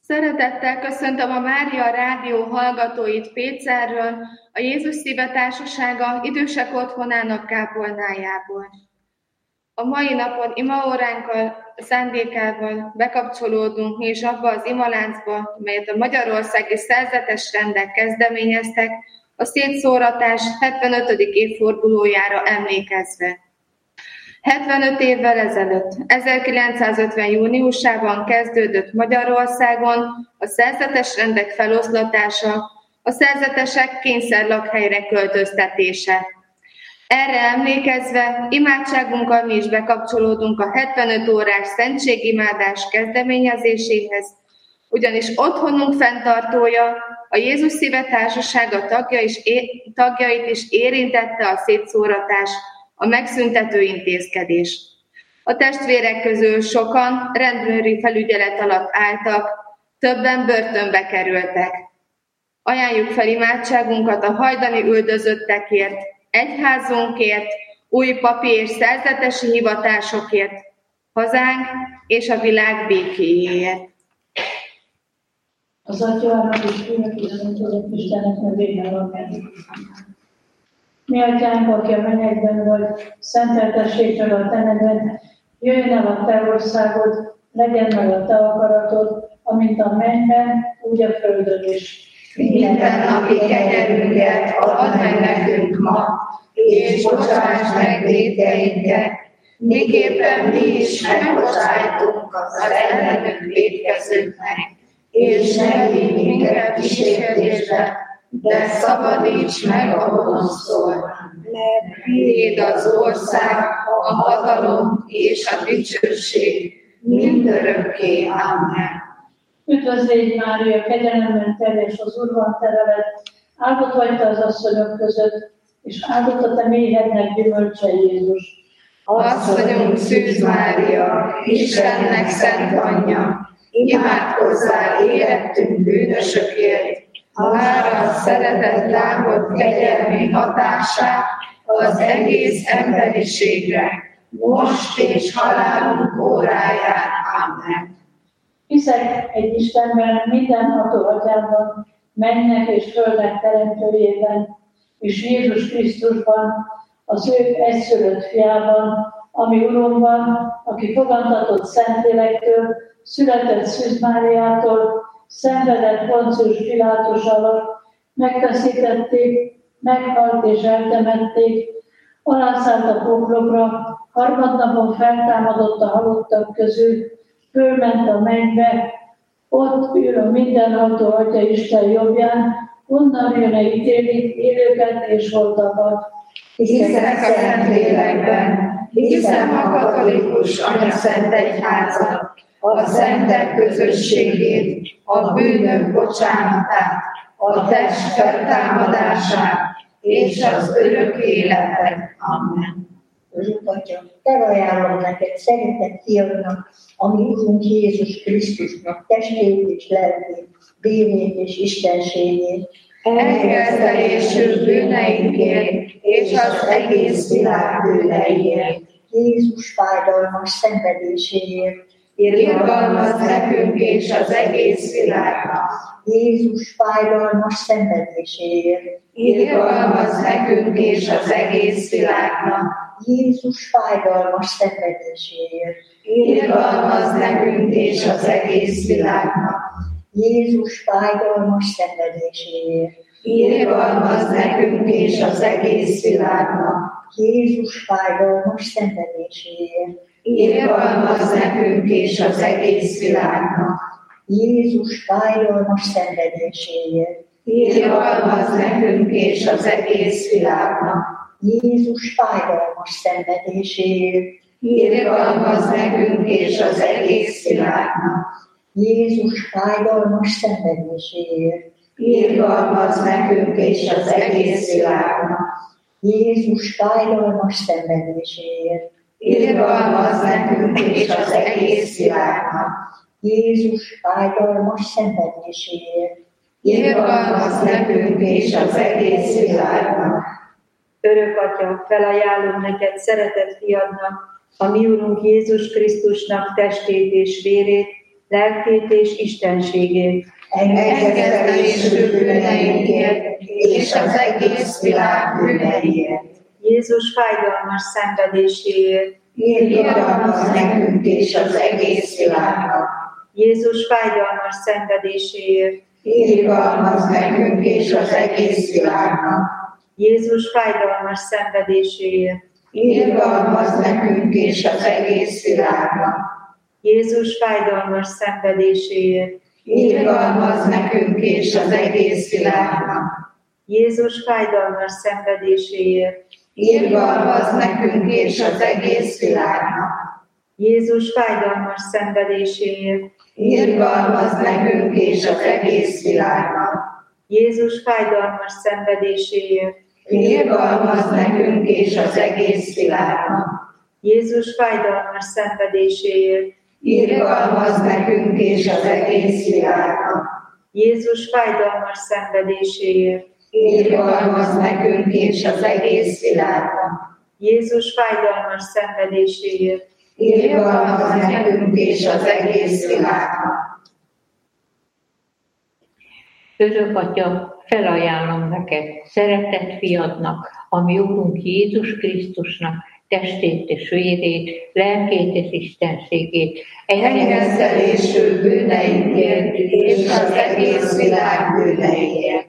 Szeretettel köszöntöm a Mária Rádió hallgatóit Pécserről, a Jézus Szíve Társasága idősek otthonának kápolnájából. A mai napon imaóránkkal, szándékával bekapcsolódunk mi is abba az imaláncba, melyet a magyarországi szerzetes rendek kezdeményeztek a szétszóratás 75. évfordulójára emlékezve. 75 évvel ezelőtt, 1950. júniusában kezdődött Magyarországon a szerzetes rendek feloszlatása, a szerzetesek kényszerlakhelyre költöztetése. Erre emlékezve imádságunkkal mi is bekapcsolódunk a 75 órás szentségimádás kezdeményezéséhez, ugyanis otthonunk fenntartója, a Jézus Szíve Társasága tagjait is érintette a szétszóratás, a megszüntető intézkedés. A testvérek közül sokan rendőri felügyelet alatt álltak, többen börtönbe kerültek. Ajánljuk fel imádságunkat a hajdani üldözöttekért, egyházunkért, új papi és szerzetesi hivatásokért, hazánk és a világ békéjéért. Az Atyának és Fiúnak és az Szentélek Istennek nevében amen. Mi Atyánk, aki a mennyekben vagy, szenteltessék meg a te neved, jöjjön el a te országod, legyen meg a te akaratod, amint a mennyben, úgy a földön is. Minden napi kenyerünket add meg nekünk ma, és bocsáss meg vétkeinket, miképpen mi is megbocsájtunk az ellenünk vétkezőknek, és ne vigy minket kísértésbe, de szabadíts meg a gonosztól, mert tiéd az ország, a hatalom és a dicsőség mindörökké. Amen. Üdvözlégy Mária, kegyelemmel teljes, az Úr van te veled, áldott vagy te az asszonyok között, és áldott a te méhednek gyümölcse Jézus. Asszonyunk Szűz Mária, Istennek szent anyja, imádkozzál érettünk bűnösökért, válasz szeretett lábod kegyelmi hatását az egész emberiségre, most és halálunk óráján. Amen. Hiszek egy Istenben, mindenható Atyában, mennek és földnek teremtőjében, és Jézus Krisztusban, az ő egyszülött fiában, ami Urunkban, aki fogantatott Szentlélektől, született Szűz Máriától, szenvedett Poncius Pilátus alatt, megfeszítették, meghalt és eltemették, alászállt a poklokra, harmadnapon feltámadott a halottak közül, fölment a mennybe, ott ül a mindenható Atya Isten jobbján, onnan jön ítélni élőket és holtakat. Hiszek a Szentlélekben, hiszem a katolikus anyaszent egyházat, a szentek közösségét, a bűnök bocsánatát, a test feltámadását és az örök életet. Amen. Örök Atya, felajánlom neked szeretett fiadnak, ami Urunk Jézus Krisztusnak testét és lelkét, vérét és istenségét, elkertelésű bűneinkért és az egész világ bűneiért, Jézus fájdalmas szenvedéséért, irgalmazz nekünk és az egész világnak. Jézus fájdalmas szenvedéséért, Irgalmazz nekünk és az egész világnak. Jézus fájdalmas szenvedéséért, Irgalmazz nekünk és az egész világnak. Jézus fájdalmas szenvedéséért, Irgalmazz nekünk és az egész világnak. Jézus fájdalmas szenvedéséért, Irgalmazz nekünk és az egész világnak. Jézus fájdalmas szenvedéséért, Irgalmazz nekünk és az egész világnak. Jézus fájdalmas szenvedéséért, Irgalmazz nekünk és az egész világnak. Jézus fájdalmas szenvedéséért, Irgalmazz nekünk és az egész világnak. Jézus fájdalmas szenvedéséért, Irgalmazz nekünk és az egész világnak. Jézus fájdalmas szenvedéséért, Irgalmazz nekünk és az egész világnak. Örök Atya, felajánlom neked szeretett fiadnak, a mi Urunk Jézus Krisztusnak testét és vérét, lelkét és istenségét. Engesztelésű bűneinkért és az egész világ bűneiért. Jézus fájdalmas szenvedéséért. Irgalmazz nekünk és az egész világnak. Jézus fájdalmas szenvedéséért. Irgalmazz nekünk és az egész világnak. Jézus fájdalmas szenvedéséért. Irgalmazz nekünk és az egész világnak. Jézus fájdalmas szenvedéséért. Irgalmazz nekünk és az egész világnak. Jézus fájdalmas szenvedéséért. Irgalmazz nekünk és az egész világnak. Jézus fájdalmas szenvedéséért. Irgalmazz nekünk és az egész világnak. Jézus fájdalmas szenvedéséért. Irgalmazz nekünk és az egész világnak. Jézus fájdalmas szenvedéséért. Irgalmazz nekünk és az egész világnak. Jézus fájdalmas szenvedéséért. Irgalmazz nekünk és az egész világnak. Jézus fájdalmas szenvedéséért. Irgalmazz nekünk és az egész világnak. Örök Atya, felajánlom neked, szeretett fiadnak, a mi Urunk Jézus Krisztusnak, testét és vérét, lelkét és istenségét, Engesztelésű bűneinkért és az egész világ bűneiért.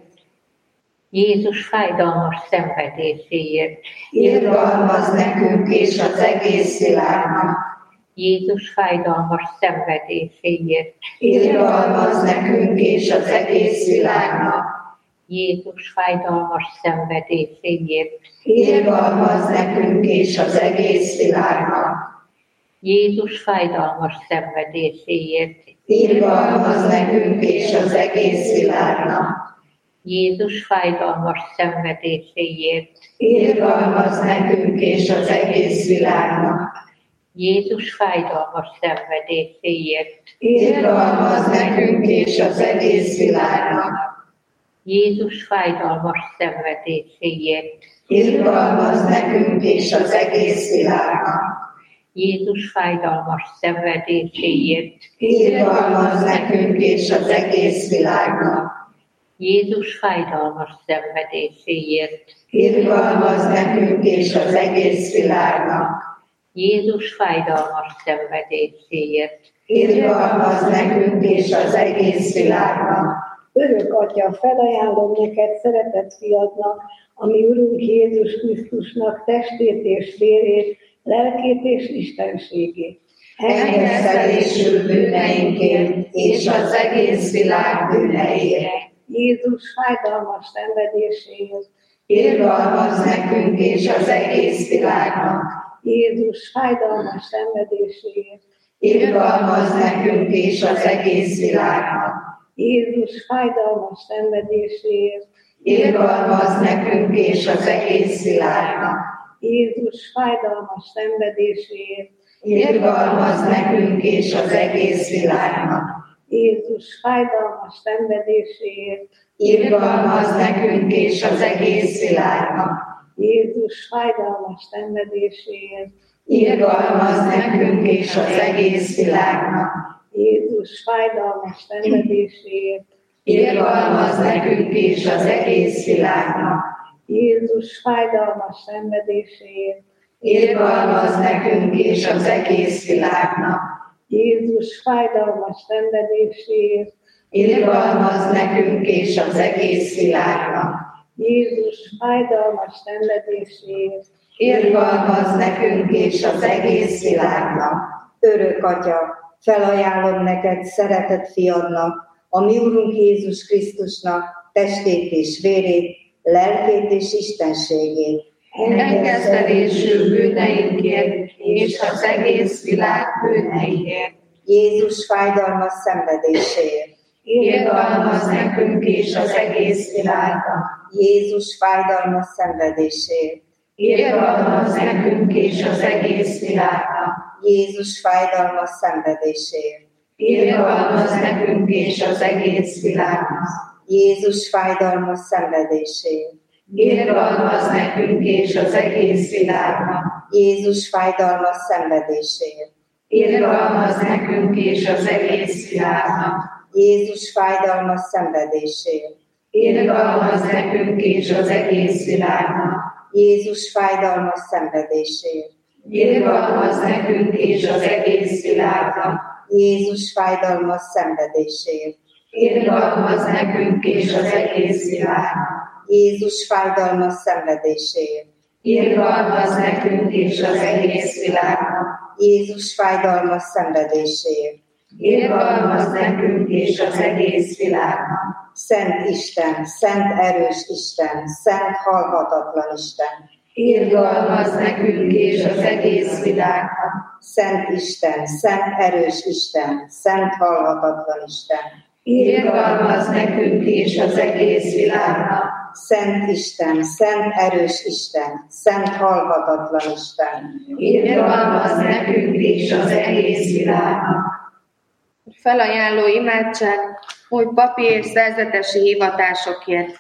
Jézus fájdalmas szenvedéséért, Irgalmazz nekünk és az egész világnak. Jézus fájdalmas szenvedéséért, Irgalmazz nekünk és az egész világnak. Jézus fájdalmas szenvedéséért, Irgalmazz nekünk és az egész világnak. Jézus fájdalmas szenvedéséért, Irgalmazz nekünk és az egész világnak. Jézus fájdalmas szenvedéséért, Irgalmazz nekünk és az egész világnak. Jézus fájdalmas szenvedéséért, Irgalmazz nekünk és az egész világnak. Jézus fájdalmas szenvedéséért, Irgalmazz nekünk és az egész világnak. Jézus fájdalmas szenvedéséért, Irgalmazz nekünk és az egész világnak. Jézus fájdalmas szenvedéséért, Irgalmazz nekünk és az egész világnak. Jézus fájdalmas szenvedéséért, Irgalmazz nekünk és az egész világnak. Örök Atya, felajánlom neked, szeretett fiadnak, a mi Urunk Jézus Krisztusnak testét és vérét, lelkét és istenségét. Engesztelésű bűneinkért és az egész világ bűneiért. Jézus fájdalmas szenvedéséért. Irgalmazz nekünk és az egész világnak. Jézus fájdalmas szenvedéséért. Irgalmazz nekünk és az egész világnak. Jézus fájdalmas szenvedéséért. Irgalmazz nekünk és az egész világnak. Jézus fájdalmas szenvedéséért. Irgalmazz nekünk és az egész világnak. Jézus fájdalmas szenvedéséért. Irgalmazz nekünk és az egész világnak. Jézus fájdalmas szenvedéséért. Irgalmazz nekünk és az egész világnak. Jézus fájdalmas szenvedéséért. Irgalmazz nekünk és az egész világnak. Jézus fájdalmas szenvedéséért. Irgalmazz nekünk és az egész világnak. Jézus fájdalmas szenvedéséért. Irgalmazz nekünk és az egész világnak. Jézus fájdalmas szenvedéséért. Irgalmazz nekünk és az egész világnak. Örök Atya, felajánlom neked, szeretett fiadnak, a mi Urunk Jézus Krisztusnak testét és vérét, lelkét és istenségét. Engesztelésű bűneinkért és az egész világ bűneiért. Jézus fájdalmas szenvedéséért. Irgalmazz nekünk és az egész világnak. Jézus fájdalmas szenvedéséért. Irgalmazz nekünk és az egész világnak. Jézus fájdalmas szenvedéséért. Irgalmazz nekünk és az egész világnak. Jézus fájdalmas szenvedéséért. Irgalmazz nekünk és az egész világnak. Jézus fájdalmas szenvedéséért. irgalmazz nekünk és az egész világnak. Jézus fájdalmas szenvedésért, Irgalmazz nekünk és az egész világnak. Jézus fájdalmas szenvedésért, Irgalmazz nekünk és az egész világnak. Jézus fájdalmas szenvedésért, Irgalmazz nekünk és az egész világnak. Jézus fájdalmas szenvedésért, Irgalmazz nekünk és az egész világnak. Jézus fájdalmas szenvedésért, Irgalmazz nekünk és az egész világnak. Szent Isten, szent erős Isten, szent halhatatlan Isten, Irgalmazz nekünk és az egész világnak. Szent Isten, szent erős Isten, szent halhatatlan Isten, Irgalmazz nekünk és az egész világnak. Szent Isten, szent erős Isten, szent halhatatlan Isten, Irgalmazz nekünk és az egész világnak. Felajánló imádság új papi és szerzetesi hivatásokért.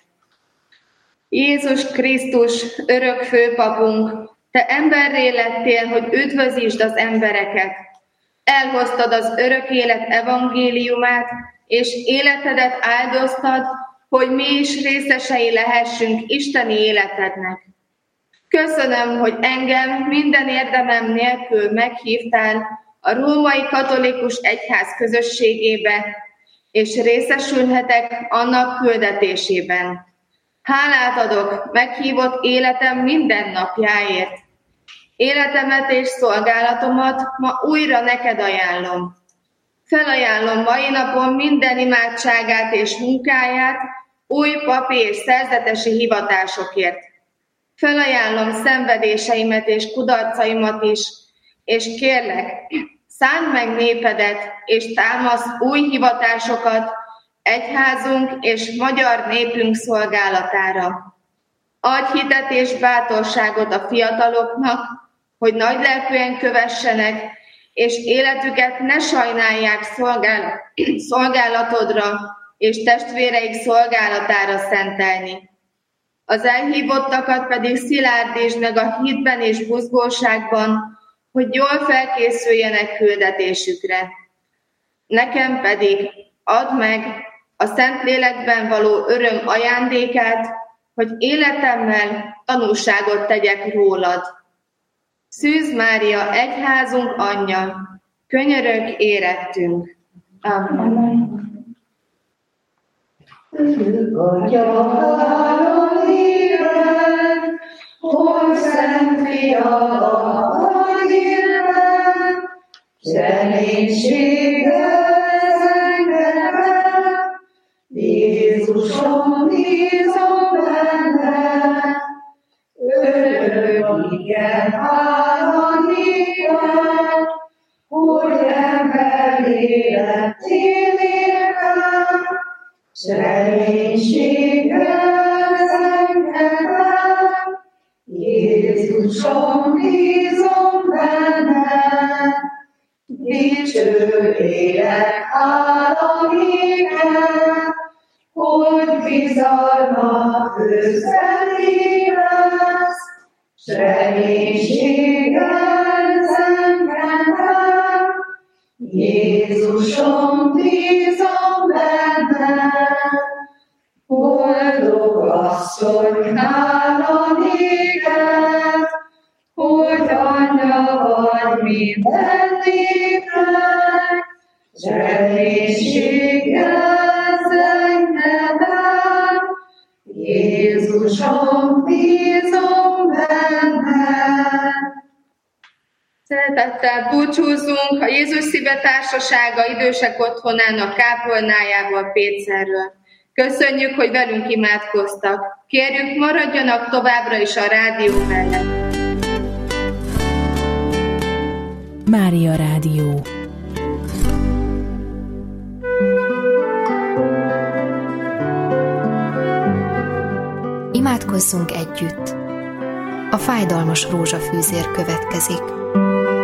Jézus Krisztus, örök főpapunk, te emberré lettél, hogy üdvözítsd az embereket. Elhoztad az örök élet evangéliumát, és életedet áldoztad, hogy mi is részesei lehessünk isteni életednek. Köszönöm, hogy engem minden érdemem nélkül meghívtál a római katolikus egyház közösségébe, és részesülhetek annak küldetésében. Hálát adok meghívott életem minden napjáért. Életemet és szolgálatomat ma újra neked ajánlom. Felajánlom mai napon minden imádságát és munkáját új papi és szerzetesi hivatásokért. Felajánlom szenvedéseimet és kudarcaimat is, és kérlek, szánd meg népedet, és támasz új hivatásokat egyházunk és magyar népünk szolgálatára. Adj hitet és bátorságot a fiataloknak, hogy nagylelkűen kövessenek, és életüket ne sajnálják szolgálatodra és testvéreik szolgálatára szentelni. Az elhívottakat pedig szilárdítsd meg a hitben és buzgóságban, hogy jól felkészüljenek küldetésükre. Nekem pedig add meg a Szentlélekben való öröm ajándékát, hogy életemmel tanúságot tegyek rólad. Szűz Mária, egyházunk anyja, könyörög érettünk. Amen. Atya, hálom éven, hogy szent fiadat vagy élven, reménységgel engemet, Jézusom, bízom benne, örök igen hála néked, hogy emberré lettél értem, s reménységgel engedem, Jézusom, bízom benne, dicső élek hála néked, hogy bizalmat összelélesz, s reménységgel engedem, Jézusom, bízom benne, boldog asszony, hála néked, hogy anyja vagy minden népnek, s reménységgel engedem, Jézusom, bízom benne. Szeretettel búcsúzzunk a Jézus Szíve Társasága idősek otthonának kápolnájával Pécserről. Köszönjük, hogy velünk imádkoztak. Kérjük, maradjanak továbbra is a rádió mellett. Mária Rádió. Imádkozzunk együtt. A fájdalmas rózsafűzér következik.